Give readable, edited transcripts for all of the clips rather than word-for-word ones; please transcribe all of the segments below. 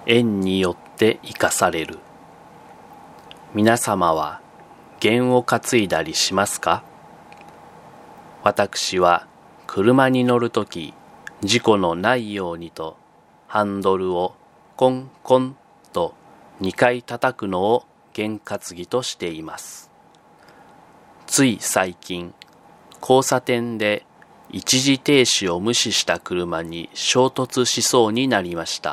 縁によって生かされる。皆様は弦を担いだりしますか？私は車に乗るとき、事故のないようにとハンドルをコンコンと2回叩くのを弦担ぎとしています。つい最近、交差点で一時停止を無視した車に衝突しそうになりました。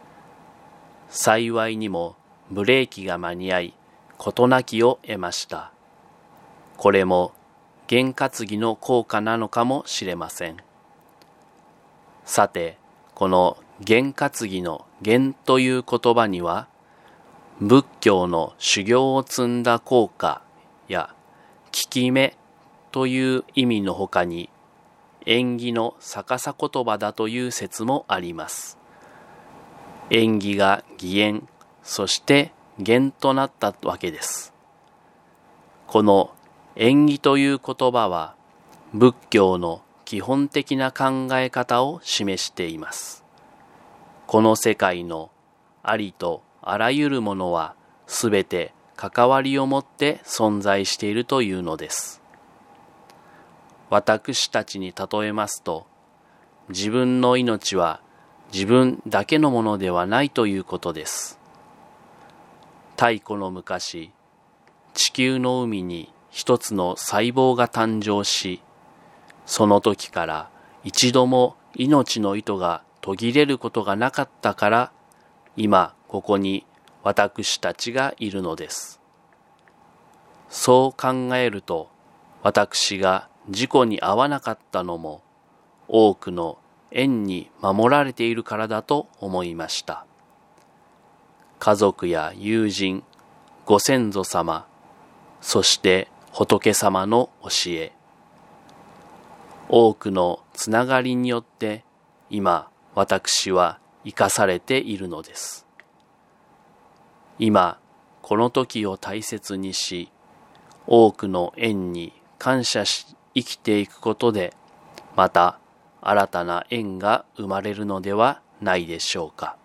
幸いにもブレーキが間に合い、事なきを得ました。これも弦担ぎの効果なのかもしれません。さて、この弦担ぎの弦という言葉には、仏教の修行を積んだ効果や効き目という意味のほかに、縁起の逆さ言葉だという説もあります。縁起が義縁、そして弦となったわけです。この縁起という言葉は、仏教の基本的な考え方を示しています。この世界のありとあらゆるものはすべて関わりを持って存在しているというのです。私たちに例えますと、自分の命は自分だけのものではないということです。太古の昔、地球の海に一つの細胞が誕生し、その時から一度も命の糸が途切れることがなかったから、今ここに私たちがいるのです。そう考えると、私が事故に遭わなかったのも、多くの縁に守られているからだと思いました。家族や友人、ご先祖様、そして仏様の教え、多くのつながりによって今私は生かされているのです。今この時を大切にし、多くの縁に感謝し生きていくことで、また新たな縁が生まれるのではないでしょうか。